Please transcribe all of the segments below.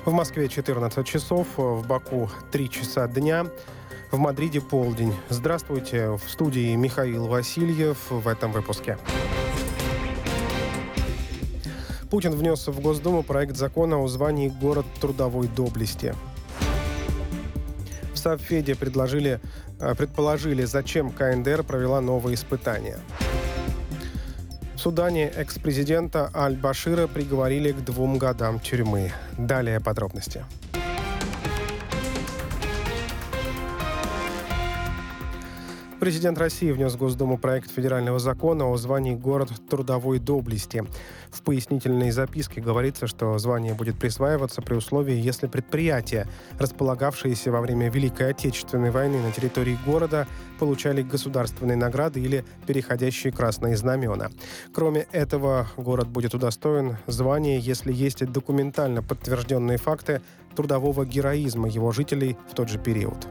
В Москве 14 часов, в Баку 3 часа дня, в Мадриде полдень. Здравствуйте, в студии Михаил Васильев в этом выпуске. Путин внес в Госдуму проект закона о звании «Город трудовой доблести». В Совфеде предположили, зачем КНДР провела новые испытания. В Судане экс-президента Аль-Башира приговорили к 2 годам тюрьмы. Далее подробности. Президент России внес в Госдуму проект федерального закона о звании «Город трудовой доблести». В пояснительной записке говорится, что звание будет присваиваться при условии, если предприятия, располагавшиеся во время Великой Отечественной войны на территории города, получали государственные награды или переходящие красные знамена. Кроме этого, город будет удостоен звания, если есть документально подтвержденные факты трудового героизма его жителей в тот же период.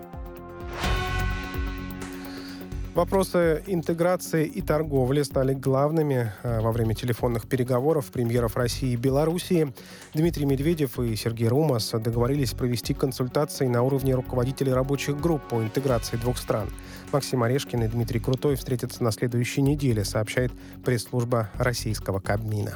Вопросы интеграции и торговли стали главными во время телефонных переговоров премьеров России и Белоруссии. Дмитрий Медведев и Сергей Румас договорились провести консультации на уровне руководителей рабочих групп по интеграции двух стран. Максим Орешкин и Дмитрий Крутой встретятся на следующей неделе, сообщает пресс-служба российского Кабмина.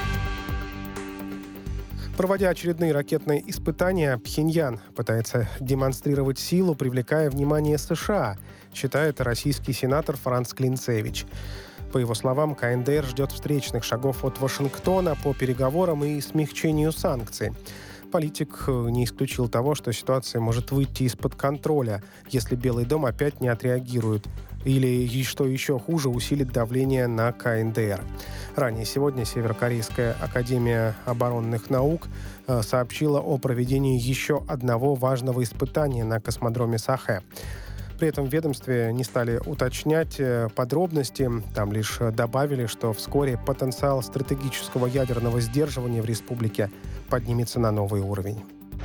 Проводя очередные ракетные испытания, Пхеньян пытается демонстрировать силу, привлекая внимание США, считает российский сенатор Франц Клинцевич. По его словам, КНДР ждет встречных шагов от Вашингтона по переговорам и смягчению санкций. Политик не исключил того, что ситуация может выйти из-под контроля, если Белый дом опять не отреагирует или, что еще хуже, усилит давление на КНДР. Ранее сегодня Северокорейская академия оборонных наук сообщила о проведении еще одного важного испытания на космодроме Сахэ. При этом в ведомстве не стали уточнять подробности, там лишь добавили, что вскоре потенциал стратегического ядерного сдерживания в республике поднимется на новый уровень.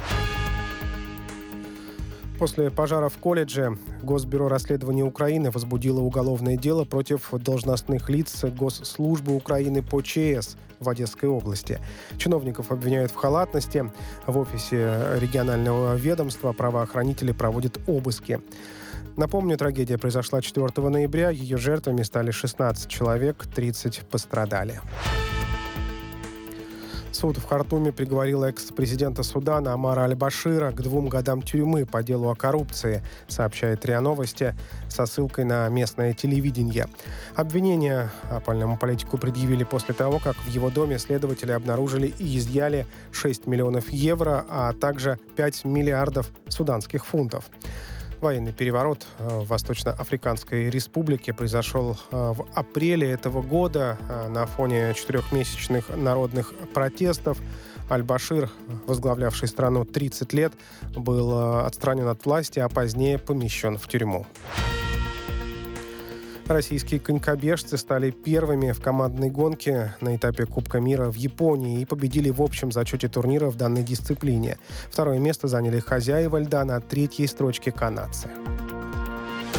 После пожара в колледже Госбюро расследования Украины возбудило уголовное дело против должностных лиц Госслужбы Украины по ЧС в Одесской области. Чиновников обвиняют в халатности. В офисе регионального ведомства правоохранители проводят обыски. Напомню, трагедия произошла 4 ноября. Ее жертвами стали 16 человек, 30 пострадали. Суд в Хартуме приговорил экс-президента Судана Омара Аль-Башира к 2 годам тюрьмы по делу о коррупции, сообщает РИА Новости со ссылкой на местное телевидение. Обвинения опальному политику предъявили после того, как в его доме следователи обнаружили и изъяли 6 миллионов евро, а также 5 миллиардов суданских фунтов. Военный переворот в Восточноафриканской республике произошел в апреле этого года на фоне 4-месячных народных протестов. Аль-Башир, возглавлявший страну 30 лет, был отстранен от власти, а позднее помещен в тюрьму. Российские конькобежцы стали первыми в командной гонке на этапе Кубка мира в Японии и победили в общем зачете турнира в данной дисциплине. Второе место заняли хозяева льда на 3-й строчке канадцы.